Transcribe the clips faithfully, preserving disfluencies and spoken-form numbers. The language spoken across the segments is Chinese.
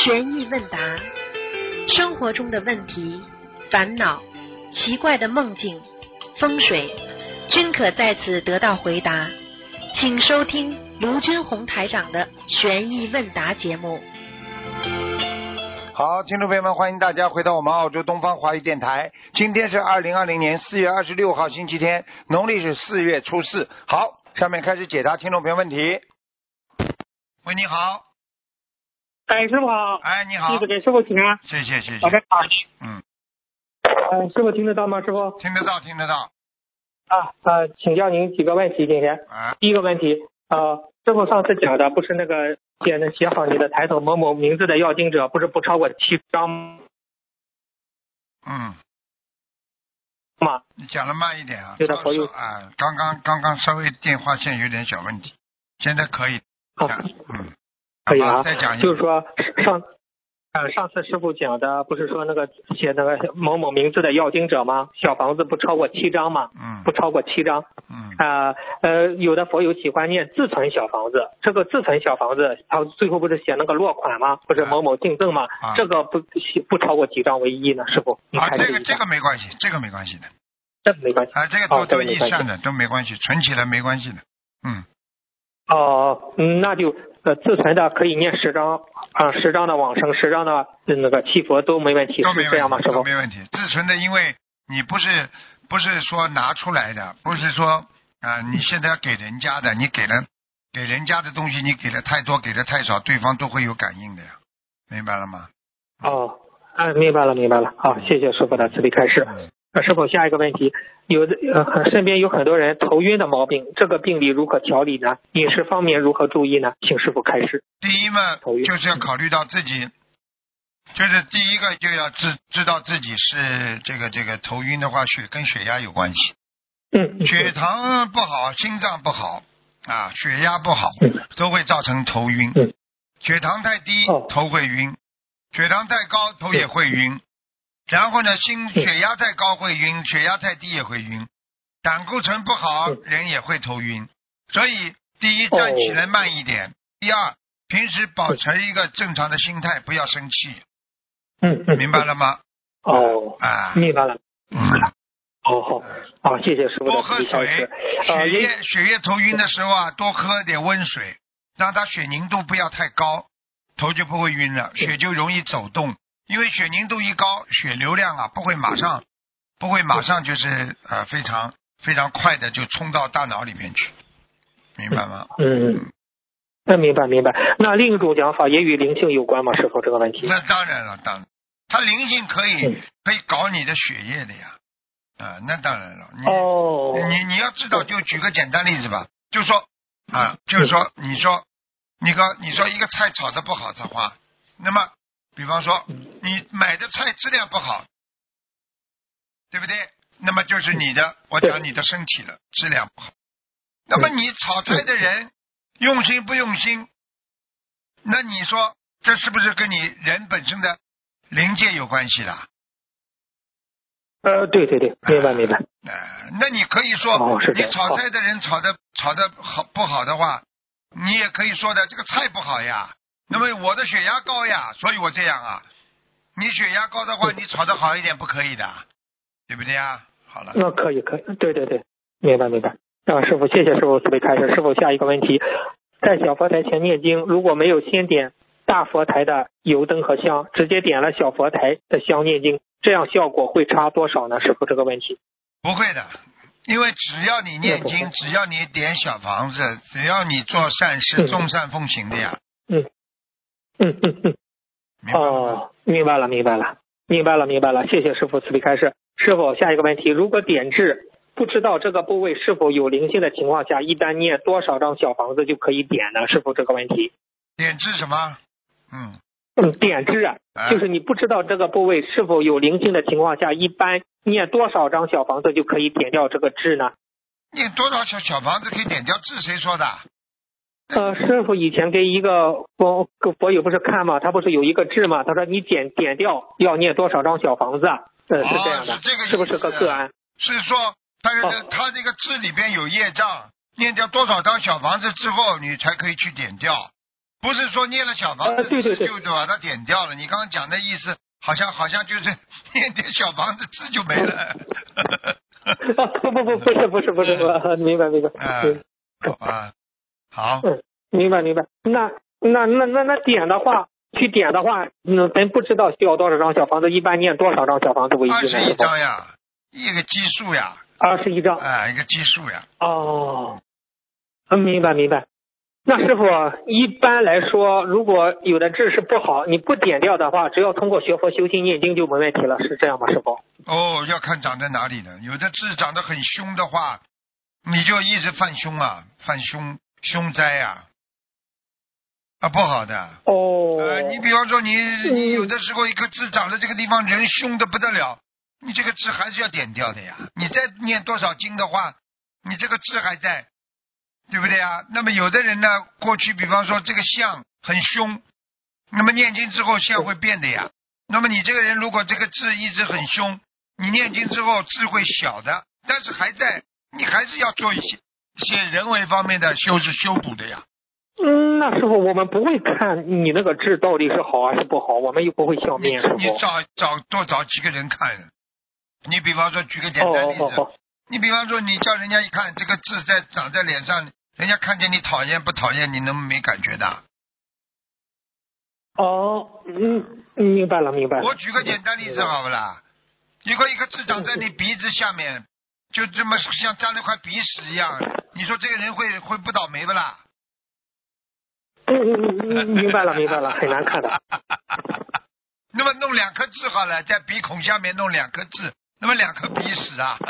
悬疑问答，生活中的问题、烦恼、奇怪的梦境、风水，均可在此得到回答。请收听卢军红台长的悬疑问答节目。 好，听众朋友们，欢迎大家回到我们澳洲东方华语电台。今天是二零二零年四月二十六号星期天，农历是四月初四。好，下面开始解答听众朋友问题。喂，你好。 哎，师傅好。 哎，你好。 弟子给师傅请安。 谢谢谢谢。 好的，好。 嗯。 呃，师傅听得到吗？师傅。 听得到，听得到。 啊呃，请教您几个问题，今天。 啊。 第一个问题，呃，师傅上次讲的不是那个写的写好你的抬头某某名字的要经者，不是不超过七张嗯。 吗？ 你讲的慢一点啊。 有点朋友啊，刚刚刚刚稍微电话线有点小问题，现在可以。 好。 嗯。 可以啊。 再讲一就是说上。呃，上次师傅讲的不是说那个写那个某某名字的要经者吗？小房子不超过七张吗？ 嗯， 不超过七张。 嗯。 啊 呃, 呃，有的佛友喜欢念自存小房子，这个自存小房子，他最后不是写那个落款吗？不是某某订正吗？ 啊、 这个不不超过几张为宜呢？师傅， 啊，这个这个没关系，这个没关系的。 这个没关系。 啊，这个都都易算的，都没关系，存起来没关系的。嗯。 哦，嗯，那就呃自存的可以念十张啊，十张的往生，十张的那个七佛都没问题， 都没问题， 是这样吗？师傅？ 都没问题。自存的，因为你不是不是说拿出来的，不是说啊、呃、你现在要给人家的，你给了给人家的东西，你给的太多，给的太少，对方都会有感应的呀，明白了吗？ 哦，哎，明白了，明白了。好，谢谢师傅的慈悲开示。 嗯那师傅，下一个问题，有的呃身边有很多人头晕的毛病，这个病例如何调理呢？饮食方面如何注意呢？请师傅开示。 第一嘛，就是要考虑到自己，就是第一个就要知知道自己是这个这个头晕的话，血跟血压有关系。 嗯。 血糖不好，心脏不好啊，血压不好，都会造成头晕。 嗯。 血糖太低， 哦、 头会晕；血糖太高，头也会晕。然后呢，心血压太高会晕，血压太低也会晕，胆固醇不好，人也会头晕。所以，第一，站起来慢一点；第二，平时保持一个正常的心态，不要生气。 嗯嗯， 明白了吗？ 哦， 啊， 明白了。 嗯。 哦好，好，谢谢师傅的多喝水，血液血液头晕的时候啊，多喝点温水，让它血凝度不要太高，头就不会晕了，血就容易走动。因为血凝度一高，血流量啊不会马上，不会马上就是呃非常非常快的就冲到大脑里面去，明白吗？ 嗯，那明白明白。那另一种讲法也与灵性有关吗？师傅这个问题？ 那当然了，当然，它灵性可以、 嗯、 可以搞你的血液的呀，啊、呃，那当然了。你哦。 你你要知道，就举个简单例子吧，就说啊，就是说，你说你个你说一个菜炒的不好的话，那么。比方说，你买的菜质量不好，对不对？那么就是你的，我讲你的身体了，质量不好。那么你炒菜的人用心不用心？那你说这是不是跟你人本身的灵界有关系啦？ 呃，对对对，明白明白。 呃，那你可以说， 哦、 你炒菜的人炒的炒的好不好的话，你也可以说的这个菜不好呀。那么我的血压高呀，所以我这样啊。你血压高的话，你炒得好一点不可以的，对不对呀？好了。 那可以可以，对对对，明白明白。啊，师傅，谢谢师傅慈悲开示。师傅，下一个问题，在小佛台前念经，如果没有先点大佛台的油灯和香，直接点了小佛台的香念经，这样效果会差多少呢？师傅，这个问题。 不会的，因为只要你念经，只要你点小房子，只要你做善事，众善奉行的呀。 嗯。嗯嗯嗯，哦，明白了明白了明白了明白了，谢谢师傅慈悲开示。师傅，下一个问题，如果点痣不知道这个部位是否有灵性的情况下，一般念多少张小房子就可以点呢？师傅，这个问题。 点痣什么？嗯嗯，点痣啊，就是你不知道这个部位是否有灵性的情况下，一般念多少张小房子就可以点掉这个痣呢？ 念多少小小房子可以点掉痣？谁说的？ 呃，师傅以前给一个佛佛友不是看嘛，他不是有一个痣嘛？他说你点点掉要念多少张小房子啊？呃，是这样的， 哦、是这个意思， 是不是个个案？ 是说他、 哦、 他这个痣里边有业障，念掉多少张小房子之后，你才可以去点掉。 不是说念了小房子呃对对对字就把它点掉了。你刚刚讲的意思，好像好像就是念点小房子字就没了。 啊不不不不是不是不是，我明白明白。 啊，好吧，好。 嗯，明白明白。那那那那那点的话，去点的话，嗯，咱不知道需要多少张小房子，一般念多少张小房子为二宜呢？ 十一张呀，一个基数呀。 二十一张。 啊，一个基数呀。 哦，嗯，明白明白。那师傅，一般来说，如果有的痣是不好，你不点掉的话，只要通过学佛修心念经就没问题了，是这样吗，师傅？ 哦，要看长在哪里的。有的痣长得很凶的话，你就一直犯凶啊，犯凶凶灾呀、啊，啊，不好的。 哦。 呃，你比方说你你有的时候一颗痣长在这个地方，人凶的不得了，你这个痣还是要点掉的呀。你再念多少经的话，你这个痣还在，对不对呀？那么有的人呢，过去比方说这个相很凶，那么念经之后相会变的呀。那么你这个人如果这个痣一直很凶，你念经之后痣会小的，但是还在，你还是要做一些一些人为方面的修治修补的呀。 嗯，那师傅，我们不会看你那个痣到底是好还是不好，我们又不会相面，师傅。 你找找多找几个人看。你比方说举个简单例子， 哦哦哦、 你比方说你叫人家一看这个痣在长在脸上，人家看见你讨厌不讨厌，你能没感觉的？ 哦，嗯，明白了明白了。 我举个简单例子好不啦？如果一个痣长在你鼻子下面，就这么像沾了块鼻屎一样，你说这个人会会不倒霉不啦？ 嗯嗯嗯，明白了明白了，很难看的。 那么弄两颗痣好了，在鼻孔下面弄两颗痣，那么两颗鼻屎啊。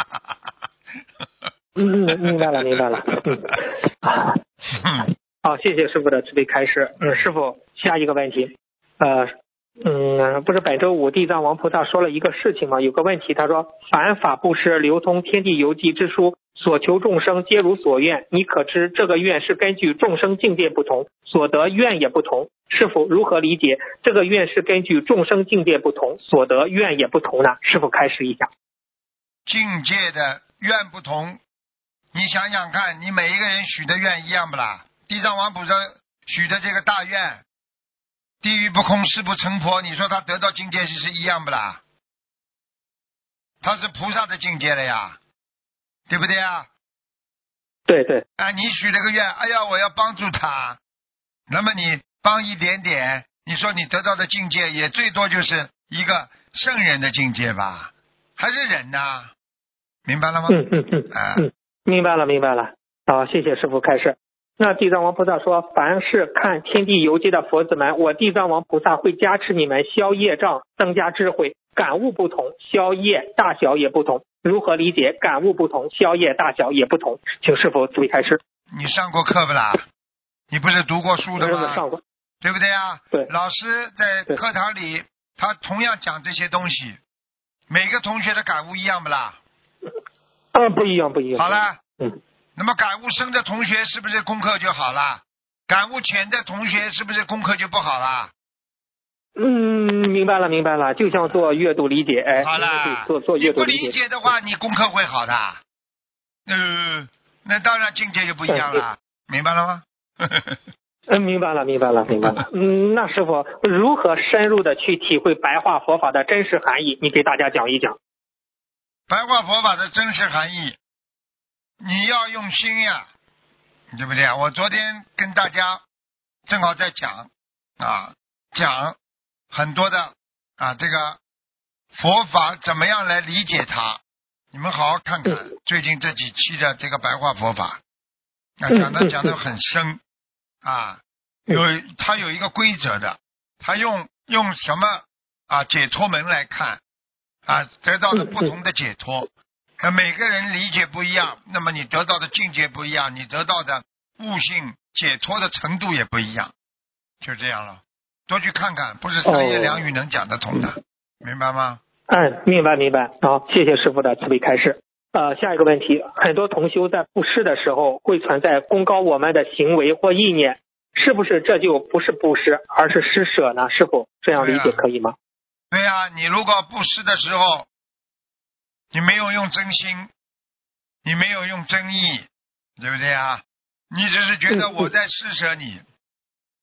嗯嗯，明白了明白了。嗯啊，好，谢谢师傅的慈悲开示。嗯，师傅，下一个问题，呃。嗯，不是本周五地藏王菩萨说了一个事情吗？有个问题，他说凡法布施流通天地游记之书，所求众生皆如所愿，你可知这个愿是根据众生境界不同，所得愿也不同，师父如何理解这个愿是根据众生境界不同，所得愿也不同呢？师父开示一下。 境界的愿不同，你想想看，你每一个人许的愿一样不啦？地藏王菩萨许的这个大愿，地狱不空，誓不成佛，你说他得到境界是一样不啦？他是菩萨的境界了呀，对不对呀？ 对对。 啊，你许了个愿，哎呀，我要帮助他，那么你帮一点点，你说你得到的境界也最多就是一个圣人的境界吧？还是人呐？明白了吗？ 嗯嗯嗯啊、 嗯，明白了明白了。好，谢谢师父开示。那地藏王菩萨说，凡是看天地游记的佛子们，我地藏王菩萨会加持你们消业障，增加智慧。感悟不同，消业大小也不同。如何理解感悟不同，消业大小也不同？请师父慈悲开示。 你上过课不啦？你不是读过书的吗？ 上过， 对不对啊？ 对。 老师在课堂里，他同样讲这些东西，每个同学的感悟一样不啦？ 啊，不一样，不一样。 好了， 嗯。 那么感悟深的同学是不是功课就好了？感悟浅的同学是不是功课就不好了？ 嗯，明白了，明白了，就像做阅读理解，哎， 好了， 做做阅读理解。 你不理解的话，你功课会好的。呃，那当然境界就不一样了，明白了吗？ 嗯，明白了，明白了，明白了。嗯，那师傅如何深入的去体会白话佛法的真实含义？你给大家讲一讲。 白话佛法的真实含义，你要用心呀，对不对啊？我昨天跟大家正好在讲啊，讲很多的啊，这个佛法怎么样来理解它？你们好好看看最近这几期的这个白话佛法，啊，讲的讲的很深啊，有它有一个规则的，它用用什么啊解脱门来看啊，得到了不同的解脱。那每个人理解不一样，那么你得到的境界不一样，你得到的悟性解脱的程度也不一样，就这样了。多去看看，不是三言两语能讲得通的，哦、明白吗？ 嗯，明白明白。好，谢谢师父的慈悲开示。呃，下一个问题，很多同修在布施的时候会存在功高我们的行为或意念，是不是这就不是布施，而是施舍呢？师父这样理解可以吗？ 对呀、啊，你如果布施的时候，你没有用真心，你没有用真意，对不对啊？你只是觉得我在施舍你，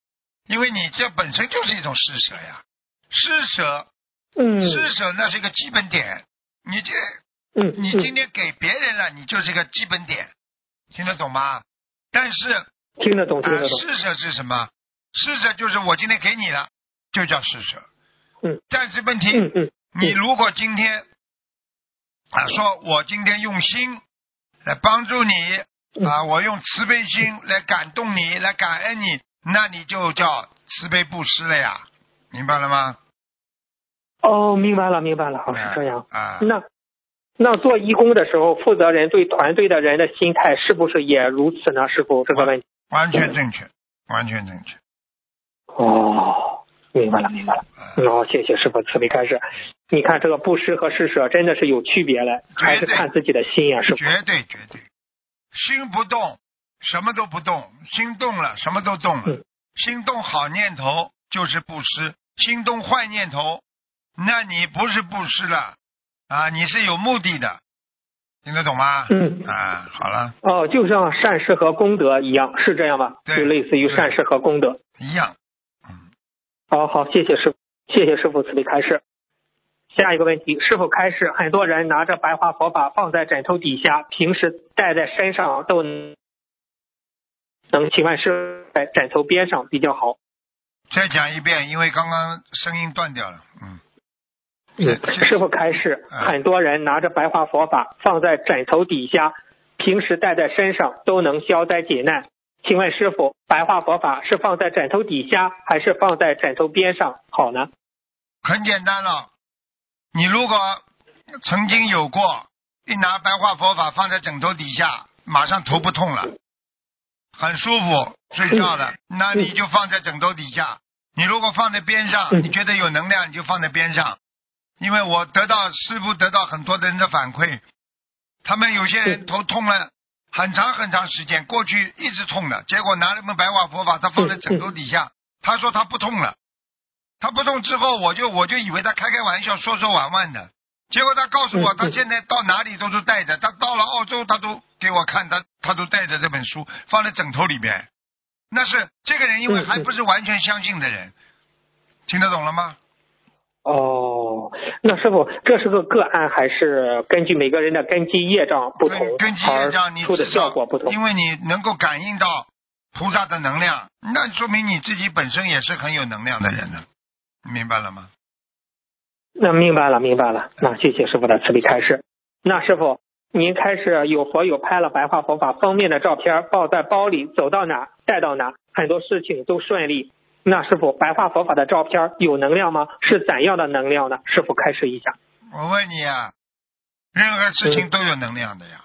因为你这本身就是一种施舍呀，施舍， 嗯， 施舍那是一个基本点，你这， 嗯， 你今天给别人了，你就是个基本点，听得懂吗？但是听得懂，听得啊， 懂。 施舍是什么？施舍就是我今天给你了，就叫施舍。 嗯， 但是问题， 嗯嗯， 你如果今天啊，说我今天用心来帮助你啊，我用慈悲心来感动你，来感恩你，那你就叫慈悲布施了呀，明白了吗？ 哦，明白了，明白了，好，是这样。 啊， 那那做义工的时候，负责人对团队的人的心态是不是也如此呢？师傅，这个问题完全正确，完全正确。 哦，明白了，明白了。哦，谢谢师傅慈悲开示。你看这个布施和施舍真的是有区别的，还是看自己的心呀，师傅。 绝对绝对，心不动，什么都不动；心动了，什么都动了。 嗯、 心动好念头就是布施，心动坏念头，那你不是布施了啊，你是有目的的，听得懂吗？ 嗯啊，好了。 哦，就像善事和功德一样，是这样吗？ 对， 就类似于善事和功德一样。 嗯。好好，谢谢师傅，谢谢师傅慈悲开示。下一个问题，师傅开示，很多人拿着白话佛法放在枕头底下，平时带在身上都能，请问是在枕头边上比较好？ 再讲一遍，因为刚刚声音断掉了。嗯。 嗯，师傅开示，很多人拿着白话佛法放在枕头底下，平时带在身上都能消灾解难。请问师傅，白话佛法是放在枕头底下，还是放在枕头边上好呢？ 很简单了，你如果曾经有过一拿白话佛法放在枕头底下，马上头不痛了，很舒服睡觉了，那你就放在枕头底下。你如果放在边上，你觉得有能量，你就放在边上。因为我得到师父得到很多的人的反馈，他们有些人头痛了很长很长时间，过去一直痛的，结果拿了本白话佛法，他放在枕头底下，他说他不痛了，他不痛之后，我就我就以为他开开玩笑说说玩玩的，结果他告诉我，他现在到哪里都是带着，他到了澳洲他都给我看，他他都带着这本书放在枕头里边，那是这个人因为还不是完全相信的人，听得懂了吗？ 哦，那师傅，这是个个案，还是根据每个人的根基业障不同， 根基业障你出的效果不同？ 因为你能够感应到菩萨的能量，那说明你自己本身也是很有能量的人呢，明白了吗？ 那明白了，明白了。那谢谢师傅的慈悲开示。那师傅，您开始有佛友拍了白话佛法封面的照片，抱在包里，走到哪带到哪，很多事情都顺利。那师傅，白话佛法的照片有能量吗？是怎样的能量呢？师傅开示一下。 我问你啊，任何事情都有能量的呀。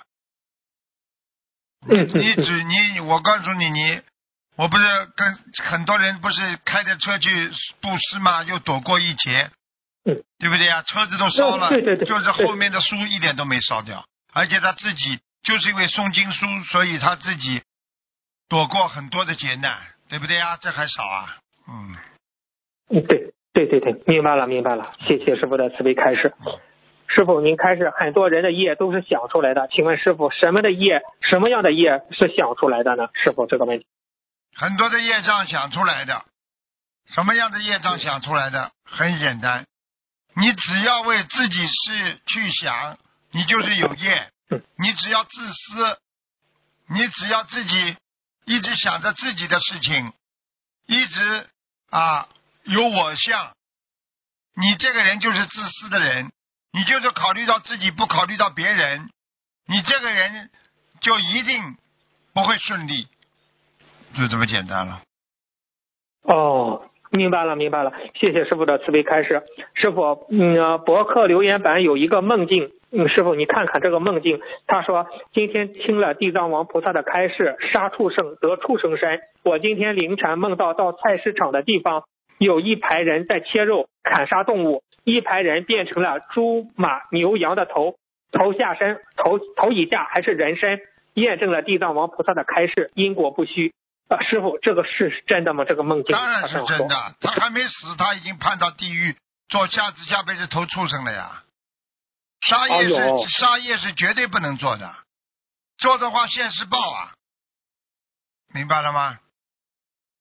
嗯、 你你只你，我告诉你，你我不是跟很多人不是开着车去布施吗？又躲过一劫， 嗯， 对不对呀？车子都烧了， 对对对， 就是后面的书一点都没烧掉，而且他自己就是因为诵经书，所以他自己躲过很多的劫难，对不对呀？这还少啊。嗯， 嗯，对对对对，明白了明白了，谢谢师傅的慈悲开示。师傅，您开示很多人的业都是想出来的，请问师傅，什么的业，什么样的业是想出来的呢？师傅，这个问题。 很多的业障想出来的，什么样的业障想出来的？很简单，你只要为自己事去想，你就是有业。你只要自私，你只要自己一直想着自己的事情，一直啊有我相，你这个人就是自私的人，你就是考虑到自己不考虑到别人，你这个人就一定不会顺利，就这么简单了。 哦，明白了明白了，谢谢师傅的慈悲开示。师傅，嗯，博客留言板有一个梦境，嗯，师傅你看看这个梦境，他说今天听了地藏王菩萨的开示，杀畜生得畜生身。我今天凌晨梦到到菜市场的地方，有一排人在切肉砍杀动物，一排人变成了猪马牛羊的头，头下身头头以下还是人身，验证了地藏王菩萨的开示，因果不虚。啊，师傅，这个是真的吗？这个梦境？ 当然是真的，他还没死，他已经判到地狱，做下子下辈子投畜生了呀。杀业是、哎、杀业是绝对不能做的，做的话现世报啊，明白了吗？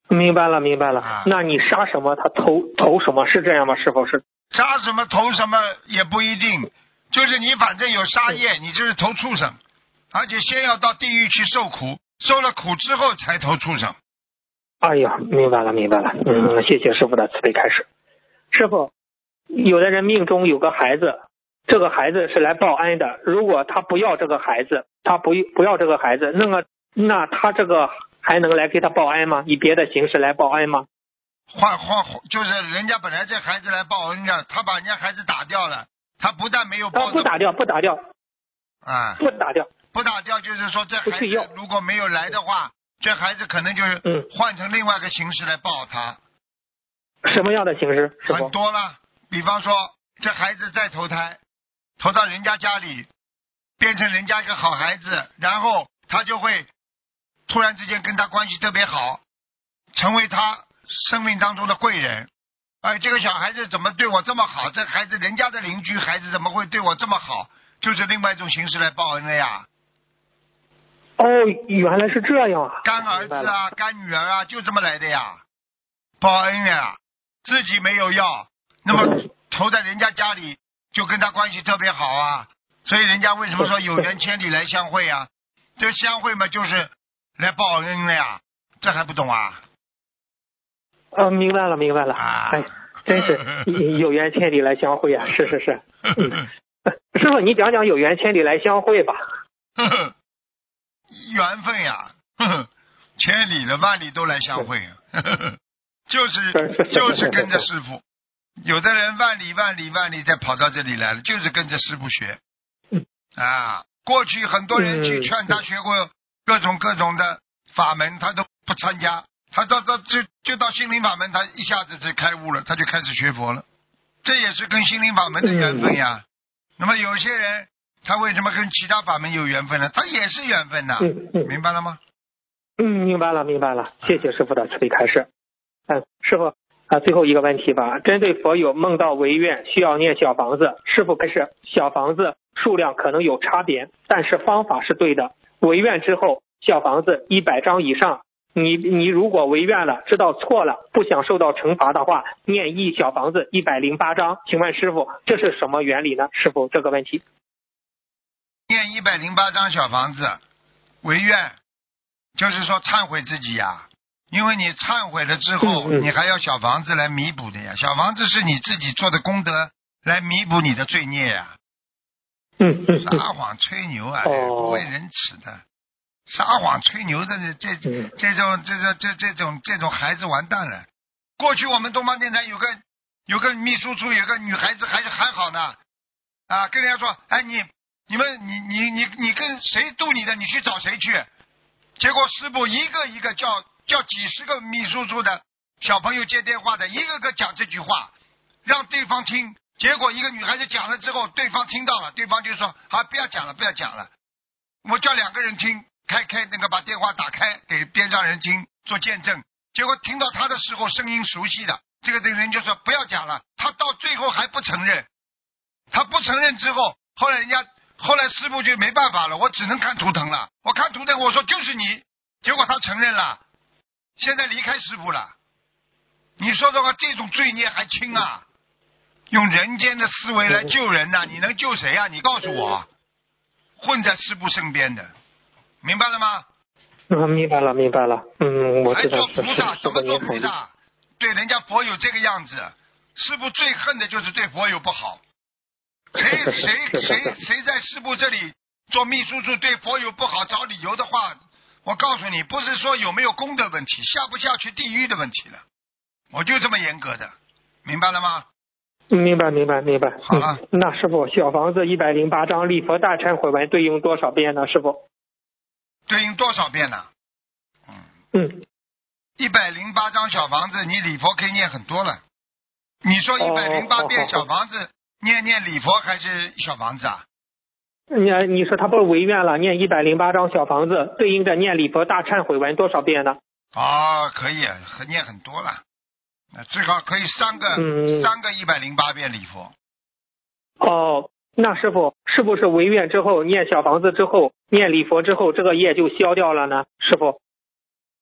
明白了，明白了。 啊、 那你杀什么，他投投什么，是这样吗？是否是？ 杀什么投什么也不一定，就是你反正有杀业，你就是投畜生，而且先要到地狱去受苦，受了苦之后才投畜生。 哎呀，明白了，明白了。嗯，谢谢师傅的慈悲开示。师傅，有的人命中有个孩子，这个孩子是来报恩的，如果他不要这个孩子，他不不要这个孩子，那么那他这个还能来给他报恩吗？以别的形式来报恩吗？ 换换就是人家本来这孩子来报恩的，他把人家孩子打掉了，他不但没有报、 啊、不打掉，不打掉， 啊， 不打掉， 不打掉，就是说这孩子如果没有来的话，这孩子可能就是换成另外一个形式来报他。 什么样的形式？ 很多了，比方说这孩子再投胎，投到人家家里，变成人家一个好孩子，然后他就会突然之间跟他关系特别好，成为他生命当中的贵人。哎，这个小孩子怎么对我这么好？这孩子人家的邻居孩子怎么会对我这么好？就是另外一种形式来报恩了呀。 哦，原来是这样啊！ 干儿子啊，干女儿啊，就这么来的呀，报恩呀。自己没有要，那么投在人家家里，就跟他关系特别好啊。所以人家为什么说有缘千里来相会啊？这相会嘛，就是来报恩的呀。这还不懂啊？ 啊，明白了，明白了。 啊、 哎，真是有缘千里来相会啊！是是是。嗯、师傅，你讲讲有缘千里来相会吧。 呵呵缘分呀，呵呵千里的万里都来相会。呵呵就是就是跟着师傅，有的人万里万里万里再跑到这里来了，就是跟着师傅学。啊，过去很多人去劝他学过各种各种的法门，他都不参加，他到到就就到心灵法门，他一下子就开悟了，他就开始学佛了。这也是跟心灵法门的缘分呀。那么有些人他为什么跟其他法门有缘分呢？他也是缘分呐，明白了吗？ 嗯，明白了，明白了。谢谢师傅的慈悲开示。嗯，师傅啊，最后一个问题吧。针对佛友梦到违愿需要念小房子，师傅开示，小房子数量可能有差别，但是方法是对的。违愿之后，小房子一百张以上，你你如果违愿了，知道错了，不想受到惩罚的话，念一小房子一百零八张。请问师傅，这是什么原理呢？师傅，这个问题。 念一百零八张小房子，违愿，就是说忏悔自己呀。因为你忏悔了之后， 嗯嗯、 你还要小房子来弥补的呀。小房子是你自己做的功德来弥补你的罪孽呀。 嗯嗯、 撒谎吹牛啊， 哦、 不为人耻的。撒谎吹牛的这这嗯、 这种这这这这种这种孩子完蛋了。过去我们东方电台有个有个秘书处有个女孩子还是还好呢，啊，跟人家说，哎你你们你你你你跟谁度你的，你去找谁去。结果师父一个一个叫。叫几十个秘书处的小朋友接电话的，一个个讲这句话，让对方听。结果一个女孩子讲了之后，对方听到了，对方就说：“好，不要讲了，不要讲了。”我叫两个人听，开开那个把电话打开给边上人听做见证。结果听到他的时候，声音熟悉的，这个人就说：“不要讲了。”他到最后还不承认，他不承认之后，后来人家后来师父就没办法了，我只能看图腾了。我看图腾，我说就是你，结果他承认了。现在离开师父了，你说的话，这种罪孽还轻啊？用人间的思维来救人呐、啊，你能救谁啊？你告诉我，混在师父身边的，明白了吗？ 嗯，明白了，明白了。嗯，我知道。 还做菩萨，怎么做菩萨？对人家佛友这个样子，师父最恨的就是对佛友不好。谁谁谁谁在师父这里做秘书处对佛友不好，找理由的话。我告诉你，不是说有没有功德问题，下不下去地狱的问题了，我就这么严格的，明白了吗？ 明白，明白，明白。 好了， 嗯、那师傅，小房子一百零八张礼佛大忏悔文对应多少遍呢？师傅？ 对应多少遍呢？嗯嗯， 一百零八张小房子，你礼佛可以念很多了。你说一百零八遍小房子，哦、念念礼佛还是小房子啊？ 你你说他不是违愿了，念一百零八张小房子，对应着念礼佛大忏悔文多少遍呢？ 哦，可以，念很多了，最好可以三个、嗯、三个一百零八遍礼佛。 哦，那师傅是不是违愿之后念小房子之后念礼佛之后，这个业就消掉了呢？师傅？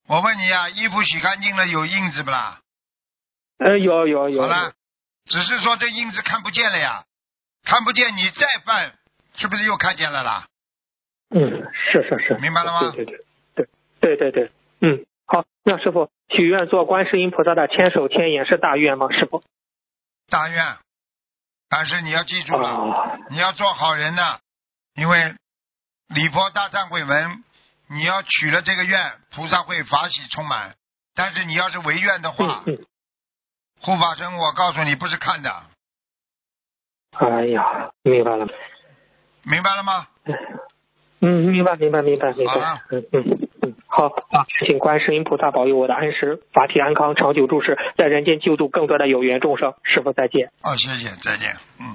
我问你啊，衣服洗干净了有印子不啦？ 呃，有有有。 好了，只是说这印子看不见了呀，看不见你再犯，是不是又看见了啦？ 嗯，是是是。 明白了吗？ 对对对对对对对，嗯，好，那师傅许愿做观世音菩萨的千手千眼是大愿吗？师傅？ 大愿，但是你要记住了， 哦、 你要做好人呐，因为礼佛大忏悔文，你要许了这个愿，菩萨会法喜充满。但是你要是违愿的话， 嗯嗯、 护法神我告诉你不是看的。 哎呀，明白了。 明白了吗？ 嗯，明白明白明白明白。 好了， 嗯嗯嗯，好啊，请观世音菩萨保佑我的安时法体安康，长久住世，在人间救助更多的有缘众生。师傅再见。 哦，谢谢，再见。嗯。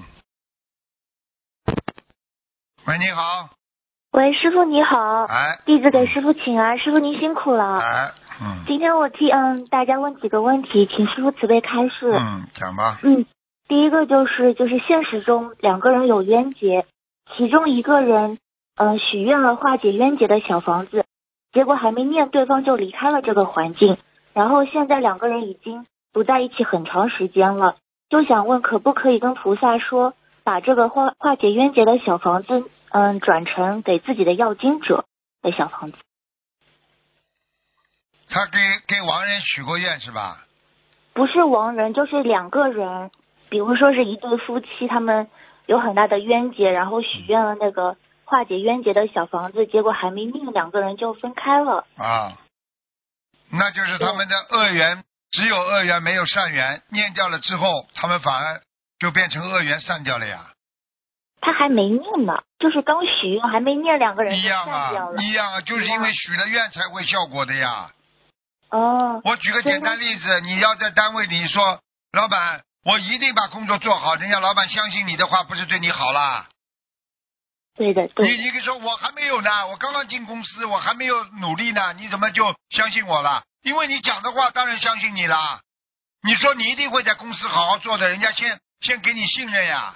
喂，你好。 喂，师傅你好。 哎。 弟子给师傅请安，师傅您辛苦了。 哎，嗯。 今天我替嗯大家问几个问题，请师傅慈悲开示。 嗯，讲吧。 嗯，第一个就是就是现实中两个人有冤结，其中一个人嗯、呃、许愿了化解冤结的小房子，结果还没念，对方就离开了这个环境，然后现在两个人已经不在一起很长时间了，就想问可不可以跟菩萨说，把这个化化解冤结的小房子嗯转成给自己的要经者的小房子。 他给给亡人许过愿是吧？ 不是亡人，就是两个人，比如说是一对夫妻，他们有很大的冤结，然后许愿了那个化解冤结的小房子，结果还没念，两个人就分开了。 啊，那就是他们的恶缘，只有恶缘没有善缘，念掉了之后，他们反而就变成恶缘散掉了呀。 他还没念呢，就是刚许愿还没念，两个人就一样散掉了。 啊，一样啊，就是因为许了愿才会效果的呀。 哦。 我举个简单例子，你要在单位里说，老板，我一定把工作做好，人家老板相信你的话，不是对你好啦？ 对的，对的。 你你可以说我还没有呢，我刚刚进公司，我还没有努力呢，你怎么就相信我了？因为你讲的话，当然相信你啦。你说你一定会在公司好好做的，人家先先给你信任呀。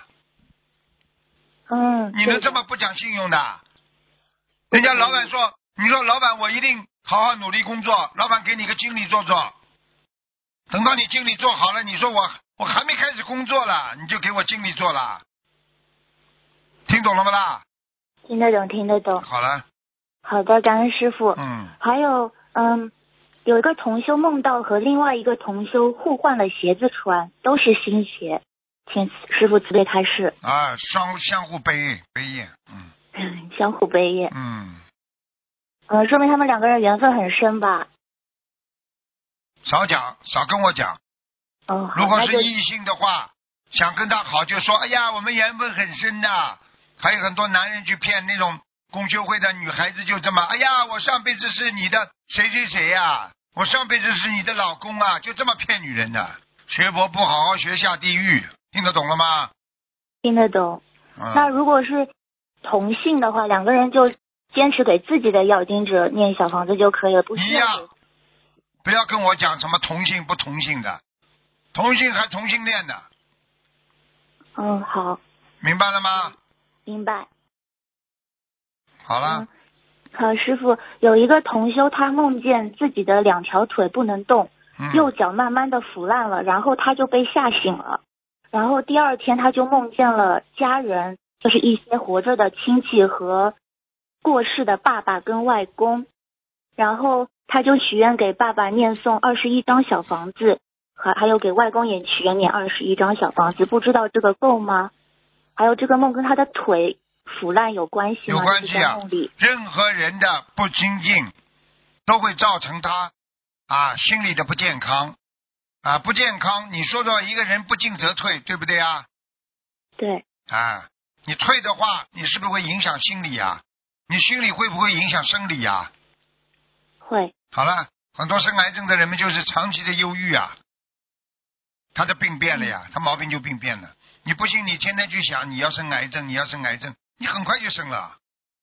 嗯。 你能这么不讲信用的？人家老板说，你说老板我一定好好努力工作，老板给你个经理做做。等到你经理做好了，你说我我还没开始工作了，你就给我经理做了。听懂了吗啦？ 听得懂，听得懂。 好了。 好的，感恩师傅。 嗯。 还有，嗯，有一个同修梦到和另外一个同修互换了鞋子穿，都是新鞋，请师傅慈悲开示。 啊，相相互背背业，嗯。 相互背业。 嗯。 呃，说明他们两个人缘分很深吧？ 少讲，少跟我讲。 哦，好。 如果是异性的话，想跟他好就说，哎呀，我们缘分很深的。还有很多男人去骗那种公修会的女孩子，就这么，哎呀，我上辈子是你的谁谁谁呀、啊，我上辈子是你的老公啊，就这么骗女人的。学佛不好好学，下地狱，听得懂了吗？ 听得懂。 嗯、 那如果是同性的话，两个人就坚持给自己的要经者念小房子就可以了，不需要。 一样，不要跟我讲什么同性不同性的，同性还同性恋的。 嗯，好。 明白了吗？ 明白。 好了。 嗯、好，师傅，有一个同修，他梦见自己的两条腿不能动， 嗯、 右脚慢慢的腐烂了，然后他就被吓醒了。然后第二天他就梦见了家人，就是一些活着的亲戚和过世的爸爸跟外公，然后他就许愿给爸爸念诵二十一张小房子，还还有给外公也许愿念二十一张小房子，不知道这个够吗？还有这个梦跟他的腿腐烂有关系吗？ 有关系啊！任何人的不精进都会造成他啊心理的不健康啊不健康。你说到一个人不进则退，对不对啊？ 对。 啊，你退的话，你是不是会影响心理啊？你心理会不会影响生理啊？ 会。 好了，很多生癌症的人们就是长期的忧郁啊，他的病变了呀，他毛病就病变了。你不信，你天天去想你要生癌症，你要生癌症，你很快就生了。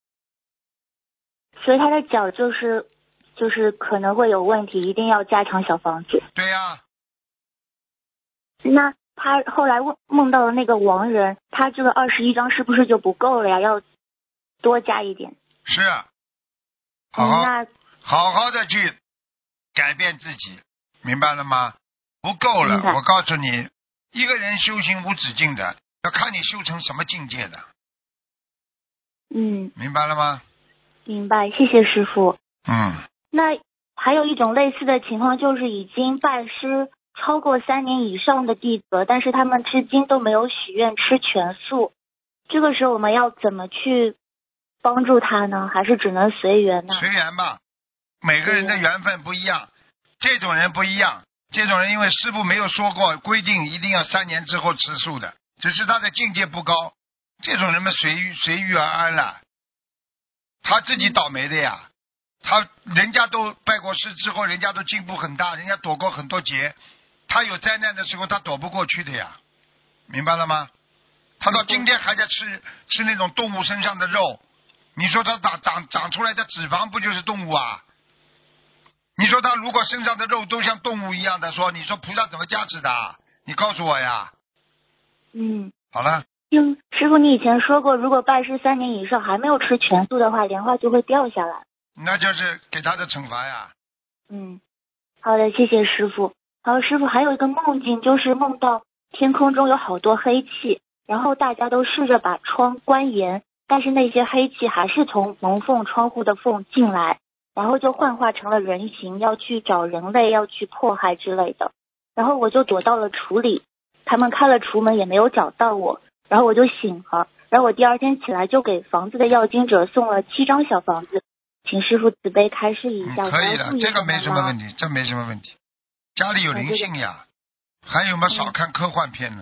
所以他的脚就是就是可能会有问题，一定要加强小房子。 对呀、啊。 那他后来梦梦到的那个亡人，他这个二十一张是不是就不够了呀？要多加一点。 是。好好、 嗯、那好好的去改变自己，明白了吗？不够了，我告诉你，一个人修行无止境的，要看你修成什么境界的。 嗯， 明白了吗？ 明白，谢谢师父。 嗯。 那还有一种类似的情况，就是已经拜师超过三年以上的弟子，但是他们至今都没有许愿吃全素。这个时候我们要怎么去帮助他呢？还是只能随缘呢？ 随缘吧，每个人的缘分不一样，这种人不一样。这种人因为师父没有说过规定一定要三年之后吃素的，只是他的境界不高，这种人们随遇随遇而安了，他自己倒霉的呀。他人家都拜过师之后，人家都进步很大，人家躲过很多劫，他有灾难的时候他躲不过去的呀，明白了吗？他到今天还在吃吃那种动物身上的肉，你说他长长长出来的脂肪不就是动物啊？你说他如果身上的肉都像动物一样的说，你说菩萨怎么加持的？你告诉我呀。 嗯， 好了。 嗯，师父，你以前说过，如果拜师三年以上还没有吃全素的话，莲花就会掉下来。 那就是给他的惩罚呀。 嗯，好的，谢谢师父。然后师父还有一个梦境，就是梦到天空中有好多黑气，然后大家都试着把窗关严，但是那些黑气还是从门缝窗户的缝进来，然后就幻化成了人形，要去找人类，要去迫害之类的。然后我就躲到了厨里，他们开了厨门也没有找到我，然后我就醒了。然后我第二天起来就给房子的要经者送了七张小房子，请师父慈悲开示一下。 嗯、可以的，这个没什么问题，这没什么问题。家里有灵性呀，还有吗？少看科幻片呢。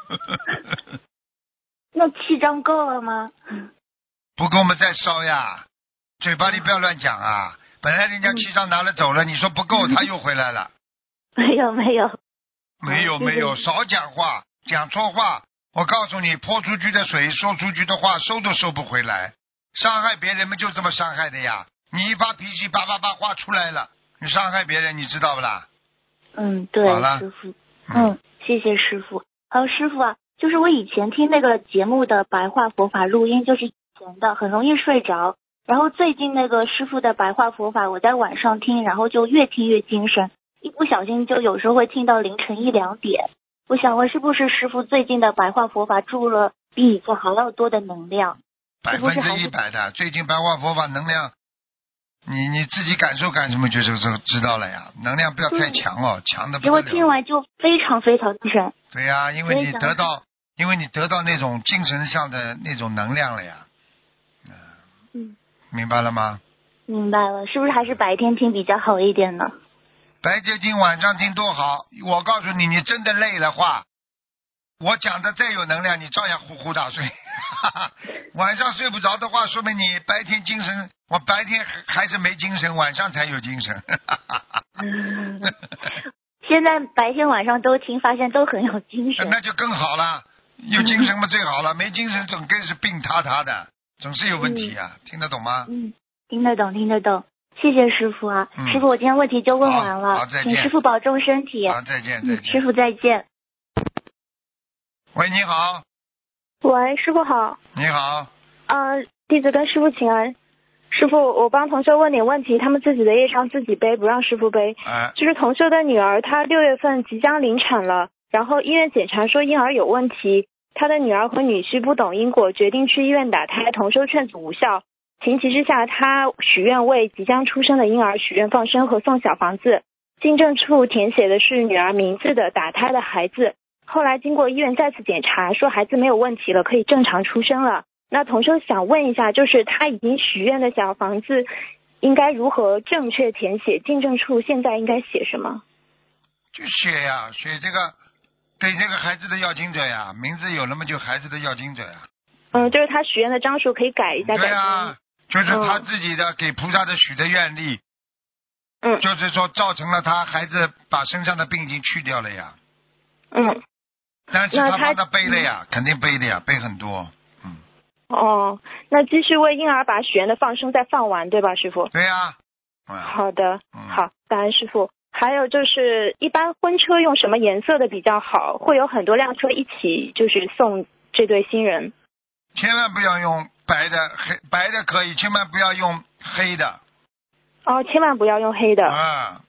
那七张够了吗？ 不够，我们再烧呀。嘴巴里不要乱讲啊！本来人家七张拿了走了，你说不够，他又回来了。 没有没有没有没有，少讲话，讲错话。我告诉你，泼出去的水，说出去的话，收都收不回来。伤害别人们就这么伤害的呀！你一发脾气，叭叭叭话出来了，你伤害别人，你知道不啦？ 嗯，对，师父，嗯，谢谢师父。还有师父啊，就是我以前听那个节目的白话佛法录音，就是以前的，很容易睡着。然后最近那个师父的白话佛法，我在晚上听，然后就越听越精神，一不小心就有时候会听到凌晨一两点。我想问，是不是师父最近的白话佛法注入了比以前还要多的能量？ 百分之一百的，最近白话佛法能量。你你自己感受感什么，就是就知道了呀。能量不要太强哦，强的不得了。 因为听完就非常非常精神。 对呀，因为你得到，因为你得到那种精神上的那种能量了呀。嗯。嗯。明白了吗？ 明白了，是不是还是白天听比较好一点呢？ 白天听，晚上听多好。我告诉你，你真的累了话，我讲的再有能量，你照样呼呼大睡。晚上睡不着的话，说明你白天精神，我白天还是没精神，晚上才有精神。 现在白天晚上都听，发现都很有精神。 那就更好了，有精神嘛最好了，没精神总更是病塌塌的，总是有问题啊。嗯、听得懂吗？ 嗯，听得懂，听得懂。谢谢师父啊，嗯、师父，我今天问题就问完了， 好，好再见， 请师父保重身体。 好，再见，再见， 嗯、师父再见。 喂，你好。 喂，师父好。 你好。 呃，弟子跟师父请安。师父，我帮同修问点问题，他们自己的业障自己背，不让师父背。 哎。 就是同修的女儿，她六月份即将临产了，然后医院检查说婴儿有问题，她的女儿和女婿不懂因果，决定去医院打胎，同修劝阻无效。情急之下，她许愿为即将出生的婴儿许愿放生和送小房子，进证处填写的是女儿名字的打胎的孩子。后来经过医院再次检查，说孩子没有问题了，可以正常出生了。那同修想问一下，就是他已经许愿的小房子应该如何正确填写？进证处现在应该写什么？ 就写呀，写这个给这个孩子的要经者呀，名字有了嘛，就孩子的要经者呀。 嗯，就是他许愿的张数可以改一下。 对呀，就是他自己的、嗯、给菩萨的许的愿力。 嗯， 就是说造成了他孩子把身上的病已经去掉了呀。 嗯。 但是他帮他背了呀，肯定背的呀，背很多。嗯。 哦，那继续为婴儿把许愿的放生再放完，对吧，师父？ 对呀。 嗯、好的， 嗯、 好，感恩师父。还有就是，一般婚车用什么颜色的比较好？会有很多辆车一起，就是送这对新人。 千万不要用白的，黑白的可以，千万不要用黑的。 哦，千万不要用黑的。 啊，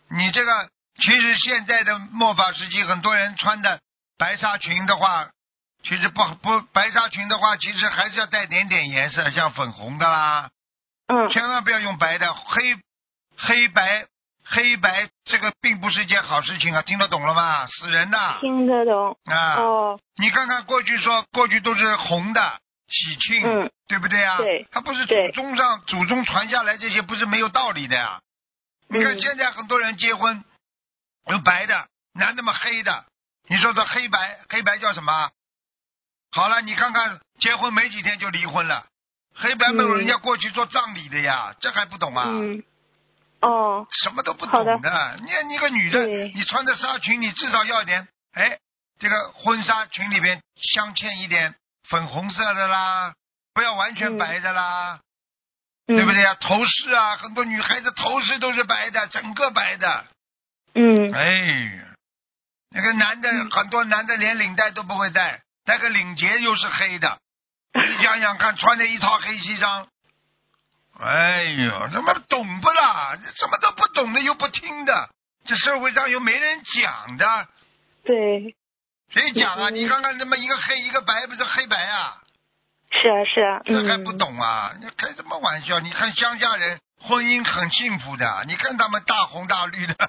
你这个其实现在的末法时期，很多人穿的白纱裙的话，其实不不白纱裙的话，其实还是要带点点颜色，像粉红的啦。 嗯。 千万不要用白的，黑黑白黑白这个并不是一件好事情啊，听得懂了吗？死人的。 听得懂。 啊。 哦。 你看看过去说，过去都是红的喜庆， 嗯， 对不对啊？ 对。 它不是祖宗上祖宗传下来这些，不是没有道理的呀。你看现在很多人结婚有白的，男的嘛黑的，你说这黑白黑白叫什么？好了，你看看结婚没几天就离婚了，黑白没有人家过去做葬礼的呀，嗯、这还不懂啊？ 嗯。哦。 什么都不懂的。你看你个女的，你穿的纱裙，你至少要一点，哎，这个婚纱裙里边镶嵌一点粉红色的啦，不要完全白的啦。嗯对不对呀？头饰啊，很多女孩子头饰都是白的，整个白的。 嗯。 哎，那个男的、嗯、很多男的连领带都不会戴，戴个领结又是黑的。你想想看，穿着一套黑西装，哎呦，怎么懂不啦？什么都不懂的又不听的，这社会上又没人讲的。 对。 谁讲啊？嗯、你看看这么一个黑一个白，不是黑白啊？ 是啊是啊， 这还不懂啊？你开什么玩笑？你看乡下人婚姻很幸福的，你看他们大红大绿的，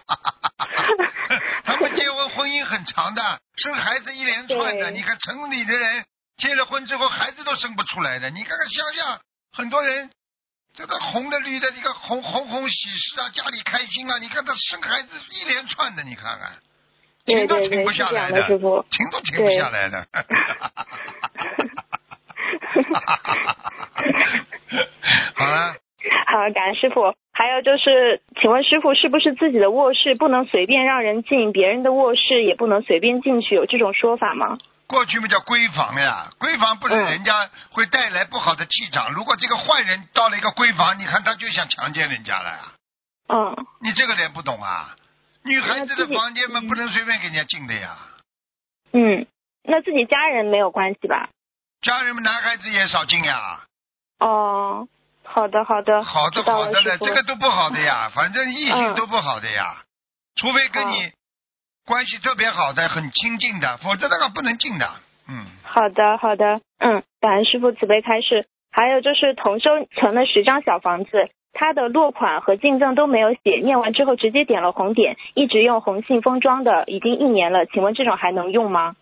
他们结婚婚姻很长的，生孩子一连串的。你看城里的人结了婚之后孩子都生不出来的，你看看乡下很多人，这个红的绿的，一个红红红喜事啊，家里开心啊，你看他生孩子一连串的，你看看，停都停不下来的， 对对对停都停不下来的。好了， 好，感恩师傅。还有就是，请问师傅，是不是自己的卧室不能随便让人进，别人的卧室也不能随便进去，有这种说法吗？ 过去嘛叫闺房呀，闺房不是人家会带来不好的气场。嗯、如果这个坏人到了一个闺房，你看他就想强奸人家了呀。 嗯。 你这个人不懂啊？女孩子的房间嘛，不能随便给人家进的呀。 嗯，那自己家人没有关系吧？ 家人们男孩子也少进呀。 哦，好的好的。 好的好的了，这个都不好的呀，反正异性都不好的呀，嗯、除非跟你关系特别好的、很亲近的，否则那个不能进的。嗯。 好的好的，嗯，感恩师父慈悲开示。还有就是同修成了十张小房子，他的落款和进赠都没有写，念完之后直接点了红点，一直用红信封装的，已经一年了，请问这种还能用吗？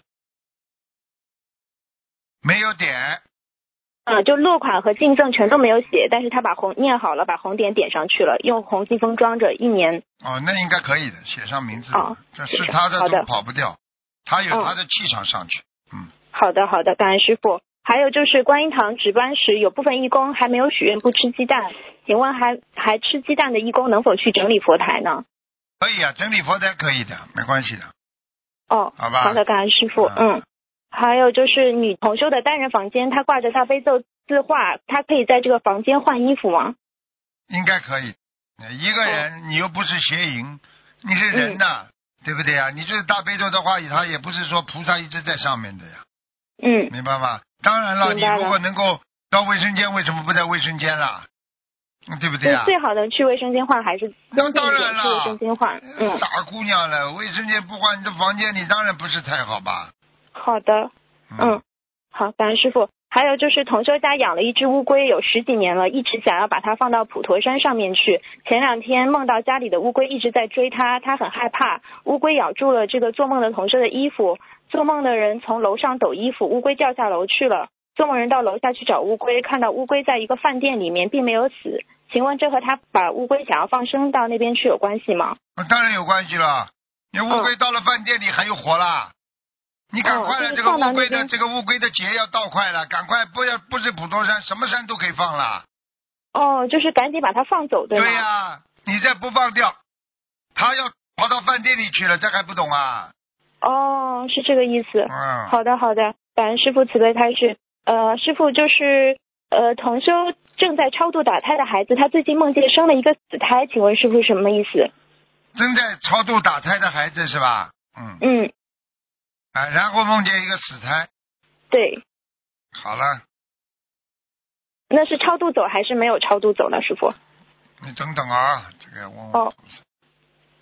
没有点。 嗯，就落款和进赠全都没有写，但是他把红念好了，把红点点上去了，用红信封装着一年。 哦，那应该可以的，写上名字。 哦， 这是他的都跑不掉，他有他的气场上去。嗯。 好的好的，感恩师父。还有就是观音堂值班时，有部分义工还没有许愿不吃鸡蛋，请问还还吃鸡蛋的义工能否去整理佛台呢？ 可以啊，整理佛台可以的，没关系的。 哦， 好吧。 好的，感恩师父。嗯。还有就是女同修的单人房间，她挂着大悲咒字画，她可以在这个房间换衣服吗？ 应该可以。一个人、哦、你又不是邪淫，你是人呐、嗯、对不对啊？你这大悲咒的话，它也不是说菩萨一直在上面的呀。 嗯， 明白吗？当然了，你如果能够到卫生间，为什么不在卫生间啦？对不对啊？ 最好的去卫生间换还是那当然了， 去卫生间换。嗯， 傻姑娘了，卫生间不换，你这房间里当然不是太好吧？ 好的，嗯，好，感恩师父。还有就是同修家养了一只乌龟，有十几年了，一直想要把它放到普陀山上面去。前两天梦到家里的乌龟一直在追他，他很害怕，乌龟咬住了这个做梦的同修的衣服，做梦的人从楼上抖衣服，乌龟掉下楼去了。做梦人到楼下去找乌龟，看到乌龟在一个饭店里面，并没有死。请问这和他把乌龟想要放生到那边去有关系吗？ 当然有关系了，你乌龟到了饭店里还有活啦。嗯，你赶快了， 哦， 这个乌龟的这个乌龟的节要到快了，赶快，不要不是普陀山，什么山都可以放了。 哦，就是赶紧把它放走，对吗？ 对呀、啊，你再不放掉，它要跑到饭店里去了，这还不懂啊？ 哦，是这个意思。 嗯， 好的好的，感恩师父慈悲开示。呃，师父就是呃同修正在超度打胎的孩子，他最近梦见生了一个死胎，请问师父什么意思？ 正在超度打胎的孩子是吧？嗯。 嗯。 啊，然后梦见一个死胎。 对。 好了。 那是超度走还是没有超度走呢，师父？ 你等等啊，这个要问问哦。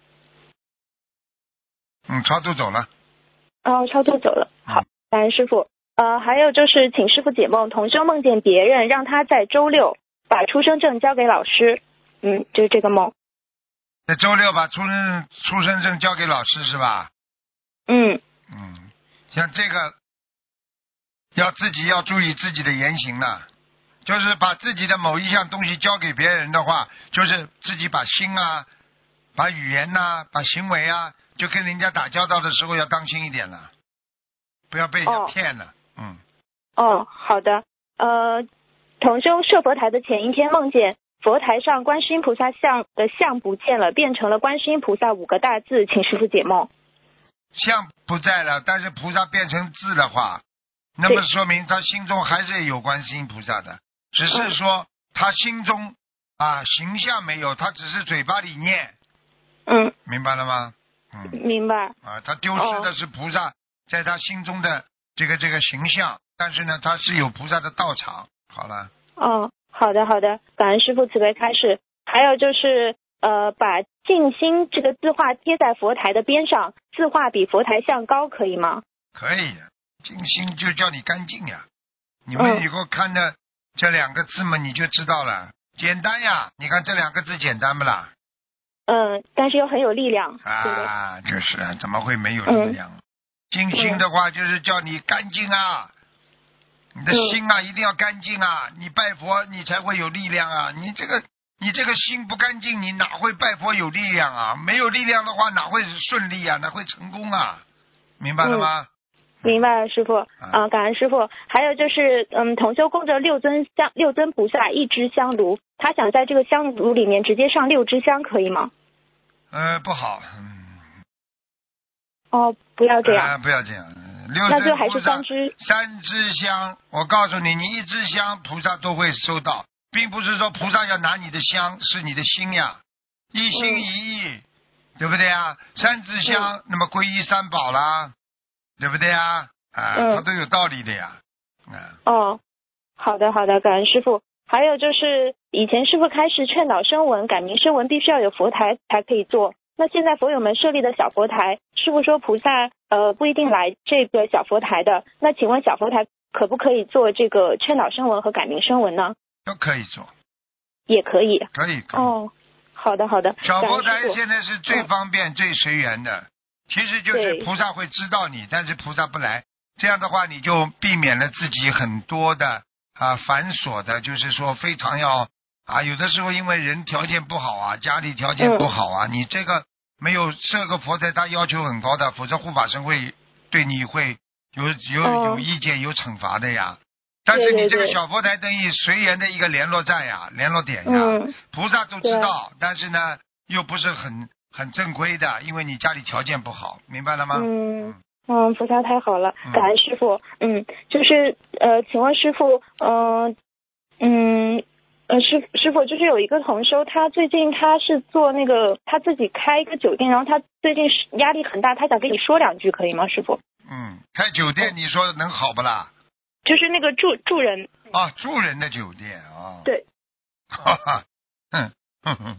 嗯，超度走了。 哦，超度走了。好，感恩师傅。呃，还有就是请师傅解梦，同修梦见别人让他在周六把出生证交给老师，嗯，就是这个梦。 在周六把出生出生证交给老师是吧？ 嗯嗯，像这个要自己要注意自己的言行了，就是把自己的某一项东西交给别人的话，就是自己把心啊、把语言呐、啊、把行为啊，就跟人家打交道的时候要当心一点了，不要被人家骗了。哦嗯。 哦，好的。呃，同修设佛台的前一天梦见佛台上观世音菩萨像的像不见了，变成了观世音菩萨五个大字，请师父解梦。 像不在了，但是菩萨变成字的话，那么说明他心中还是有观世音菩萨的，只是说他心中啊形象没有，他只是嘴巴里念。 嗯， 明白了吗？嗯， 明白。 啊，他丢失的是菩萨在他心中的这个这个形象，但是呢，他是有菩萨的道场。好了。 哦，好的好的，感恩师父慈悲开示。还有就是呃，把静心这个字画贴在佛台的边上，字画比佛台像高，可以吗？ 可以，静心就叫你干净呀。你们以后看的这两个字嘛，你就知道了，简单呀。你看这两个字简单不啦？ 嗯，但是又很有力量。 啊，就是啊，怎么会没有力量？嗯、静心的话就是叫你干净啊。你的心啊，一定要干净啊！你拜佛，你才会有力量啊！你这个，你这个心不干净，你哪会拜佛有力量啊？没有力量的话，哪会顺利啊？哪会成功啊？明白了吗？ 嗯、明白了，师父啊、呃，感恩师父。还有就是，嗯，同修供着六尊香，六尊菩萨一支香炉，他想在这个香炉里面直接上六支香，可以吗？ 呃，不好。嗯。 哦，不要这样。 呃、不要这样。六那就还是三支三支香，我告诉你，你一支香菩萨都会收到，并不是说菩萨要拿你的香，是你的心呀，一心一意、嗯、对不对啊？三支香、嗯、那么皈依三宝啦，对不对啊？啊、嗯，它都有道理的呀。嗯、 哦，好的好的，感恩师父。还有就是以前师父开示劝导声闻改名声闻必须要有佛台才可以做，那现在佛友们设立的小佛台，师父说菩萨呃不一定来这个小佛台的，那请问小佛台可不可以做这个劝导声闻和改名声闻呢？ 都可以做， 也可以， 可以可以。 哦，好的好的。 小佛台现在是最方便、嗯、最随缘的，其实就是菩萨会知道你，但是菩萨不来，这样的话你就避免了自己很多的啊繁琐的，就是说非常要啊，有的时候因为人条件不好啊，家里条件不好啊，嗯、你这个没有设个佛台，他要求很高的，否则护法神会对你会有有有意见、有惩罚的呀。但是你这个小佛台等于随缘的一个联络站呀、联络点呀，嗯、菩萨都知道，但是呢又不是很很正规的，因为你家里条件不好，明白了吗？ 嗯嗯，菩萨太好了，感恩师父。嗯，就是呃，请问师父，嗯、呃、嗯。呃，师师傅，就是有一个同修，他最近他是做那个他自己开一个酒店，然后他最近压力很大，他想跟你说两句，可以吗，师傅？ 嗯，开酒店你说能好不啦？ 就是那个住住人啊，住人的酒店啊。 对。 哈哈，嗯嗯嗯。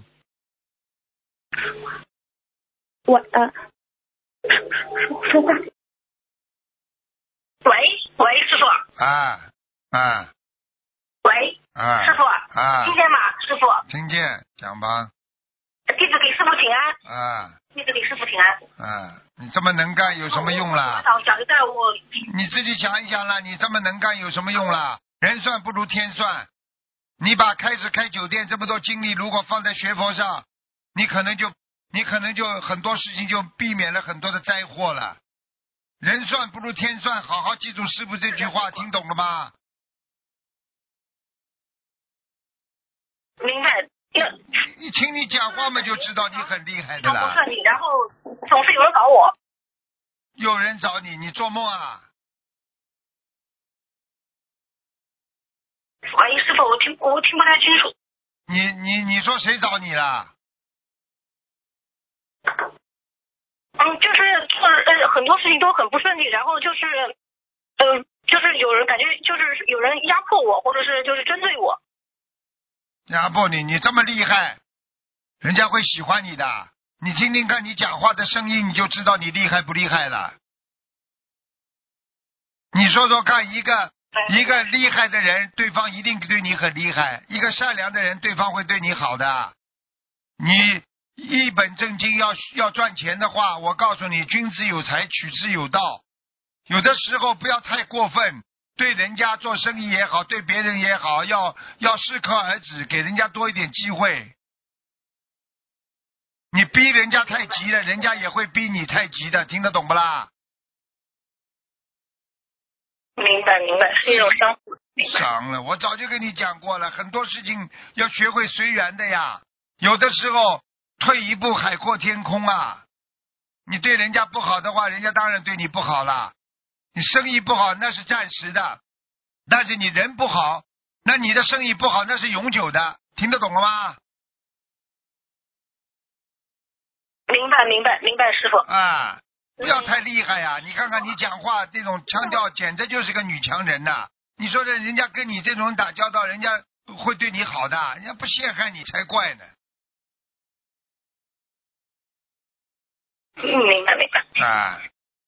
我呃，说说话。 喂喂，师傅。 啊啊。 喂。 啊， 师傅， 啊， 听见吗？师傅， 听见，讲吧。 弟子给师傅请安。 啊， 弟子给师傅请安。 啊，你这么能干有什么用啦？ 少少一代我。 你自己想一想啦，你这么能干有什么用啦？人算不如天算。你把开始开酒店这么多精力，如果放在学佛上，你可能就你可能就很多事情就避免了很多的灾祸了。人算不如天算，好好记住师父这句话，听懂了吗？ 明白。 你听你讲话嘛，就知道你很厉害的啦。 不顺利，然后总是有人找我。 有人找你，你做梦啊？ 喂，师傅，我听我听不太清楚。 你你你说谁找你了？ 嗯，就是做呃很多事情都很不顺利，然后就是呃就是有人感觉就是有人压迫我，或者是就是针对我。压迫你，你这么厉害，人家会喜欢你的。 你听听看，你讲话的声音，你就知道你厉害不厉害了。你说说看，一个一个厉害的人，对方一定对你很厉害；一个善良的人，对方会对你好的。你一本正经要要赚钱的话，我告诉你，君子有财，取之有道。有的时候不要太过分，对人家做生意也好，对别人也好，要要适可而止，给人家多一点机会。你逼人家太急了，人家也会逼你太急的，听得懂不啦？ 明白明白，是一种相互。 伤了，我早就跟你讲过了，很多事情要学会随缘的呀。有的时候退一步海阔天空啊。你对人家不好的话，人家当然对你不好了。你生意不好那是暂时的，但是你人不好，那你的生意不好那是永久的，听得懂了吗？ 明白明白明白，师傅。 啊，不要太厉害呀！你看看你讲话这种腔调，简直就是个女强人呐！你说这人家跟你这种人打交道，人家会对你好的，人家不陷害你才怪呢。 嗯，明白明白。 啊，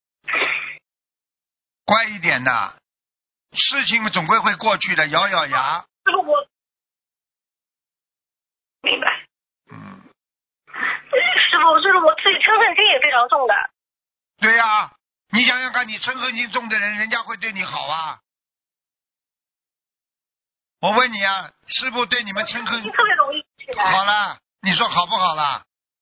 乖一点呐，事情总归会过去的，咬咬牙。 师傅我明白。 嗯。 师傅，就是我自己嗔恨心也非常重的。 对呀、啊，你想想看，你嗔恨心重的人，人家会对你好啊。我问你啊，师傅对你们嗔恨特别容易起来。 好了，你说好不好啦？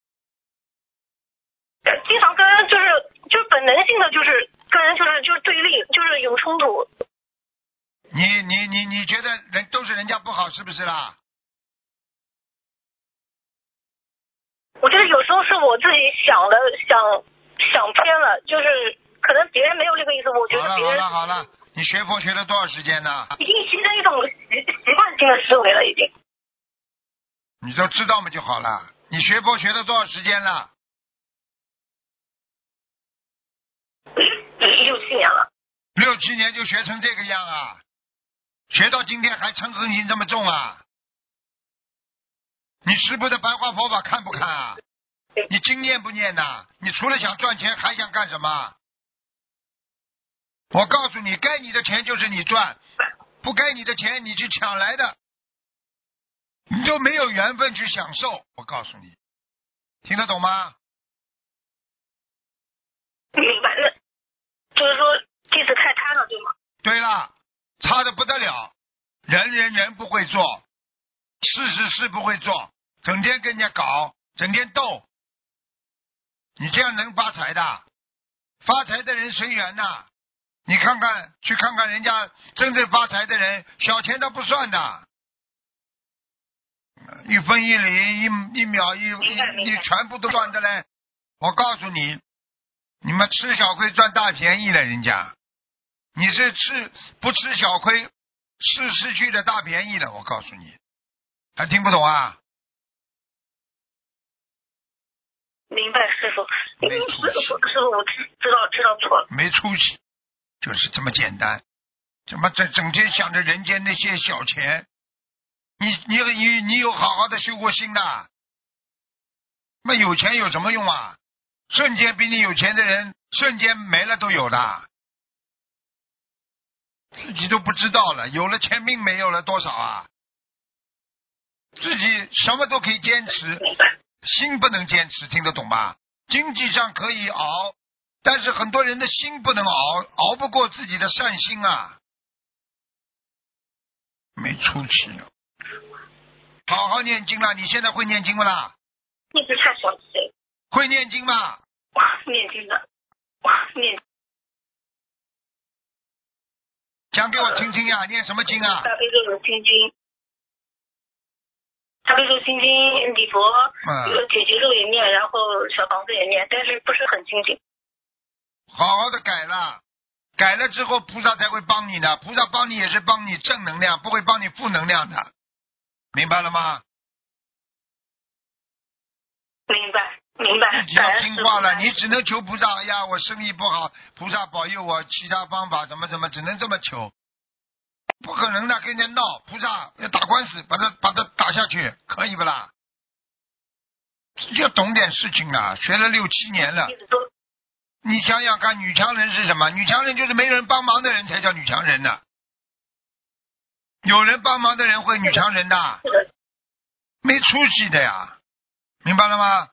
经常跟人就是就是本能性的就是跟人就是就是对立，就是有冲突。 你你你你觉得人都是人家不好是不是啦？ 我觉得有时候是我自己想的想想偏了，就是可能别人没有这个意思，我觉得别人。 好了好了好了，你学佛学了多少时间呢？ 已经形成一种习习惯性的思维了，已经。 你都知道嘛就好了。你学佛学了多少时间了？ 六七年了。 六七年就学成这个样啊？学到今天还嗔恨心这么重啊？你师父的白话佛法看不看啊？你经念不念呐？你除了想赚钱还想干什么？我告诉你，该你的钱就是你赚，不该你的钱你去抢来的，你就没有缘分去享受。我告诉你，听得懂吗？ 明白了，就是说弟子太贪了，对吗？ 对了，差的不得了，人人人不会做，事事事不会做，整天跟人家搞，整天斗，你这样能发财的？发财的人随缘呐，你看看，去看看人家真正发财的人，小钱都不算的，一分一厘，一一秒一一一全部都赚的嘞。我告诉你，你们吃小亏赚大便宜了，人家，你是吃不吃小亏，是失去的大便宜了。我告诉你，还听不懂啊？ 明白，师傅。 没出息， 师傅，我知知道知道错了。 没出息，就是这么简单。怎么整整天想着人间那些小钱？你你你你有好好的修过心的？那有钱有什么用啊？瞬间比你有钱的人瞬间没了都有的，自己都不知道了。有了钱命没有了多少啊？自己什么都可以坚持，心不能坚持，听得懂吗？经济上可以熬，但是很多人的心不能熬，熬不过自己的善心啊，没出息。好好念经了，你现在会念经不啦？ 一直太小气了。 会念经吗？ 哇，念经的，哇，念。 讲给我听听呀，念什么经啊？ 大悲咒心经，大悲咒心经礼佛， 嗯， 解结咒也念，然后小房子也念，但是不是很精进。 好好的改了，改了之后菩萨才会帮你的，菩萨帮你也是帮你正能量，不会帮你负能量的，明白了吗？ 明白明白。 自己要听话了，你只能求菩萨，哎呀，我生意不好，菩萨保佑我，其他方法怎么怎么，只能这么求，不可能的，跟人家闹，菩萨要打官司，把他把他打下去，可以不啦？ 要懂点事情啊，学了六七年了。你想想看，女强人是什么？女强人就是没人帮忙的人才叫女强人呢。有人帮忙的人会女强人的，没出息的呀，明白了吗？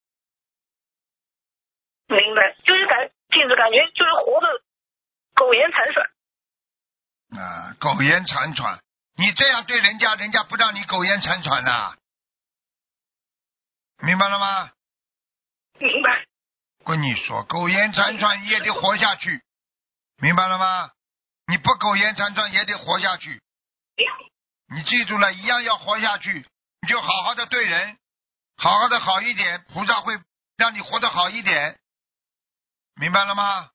明白，就是感镜子感觉就是活的苟延残喘。 啊，苟延残喘，你这样对人家，人家不让你苟延残喘了，明白了吗？ 明白。 跟你说，苟延残喘也得活下去，明白了吗？你不苟延残喘也得活下去，你记住了，一样要活下去，你就好好的对人，好好的好一点，菩萨会让你活得好一点，明白了吗？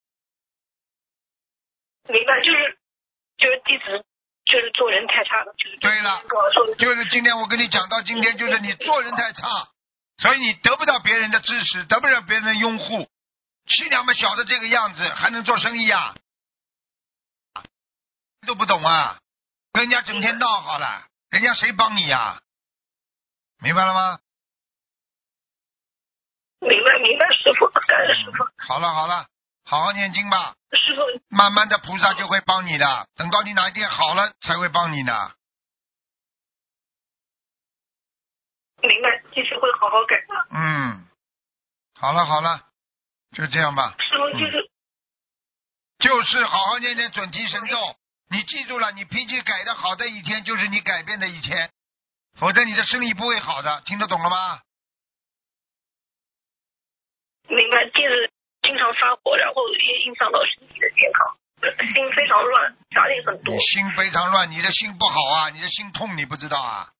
明白，就是就是弟子就是做人太差了，就是对了，就是今天我跟你讲到今天，就是你做人太差，所以你得不到别人的支持，得不到别人的拥护，气量么小的这个样子还能做生意啊？都不懂啊，跟人家整天闹好了，人家谁帮你呀、啊？明白了吗？ 明白明白，师傅，感恩师傅。 好了好了，好好念经吧。 师傅， 慢慢的菩萨就会帮你的，等到你哪一天好了才会帮你的。 明白，继续会好好改。 嗯，好了好了，就这样吧。 师傅就是、嗯、 就是好好念念准提神咒，你记住了，你脾气改的好的一天就是你改变的一天，否则你的生意不会好的，听得懂了吗？ 明白，就是经常发火，然后也影响到身体的健康，心非常乱，杂念很多。 你心非常乱，你的心不好啊，你的心痛，你不知道啊？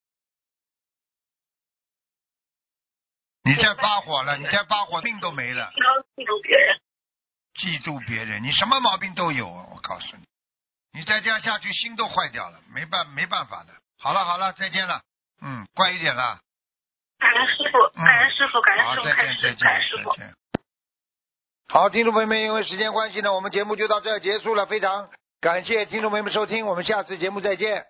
你再发火了，你再发火，命都没了。 经常记住别人， 记住别人，你什么毛病都有，我告诉你，你再这样下去，心都坏掉了，没办没办法的。好了好了，再见了，嗯，乖一点了。 感恩师傅，感恩师傅，感恩师傅， 再见再见再见。好，听众朋友们，因为时间关系呢，我们节目就到这儿结束了。非常感谢听众朋友们收听，我们下次节目再见。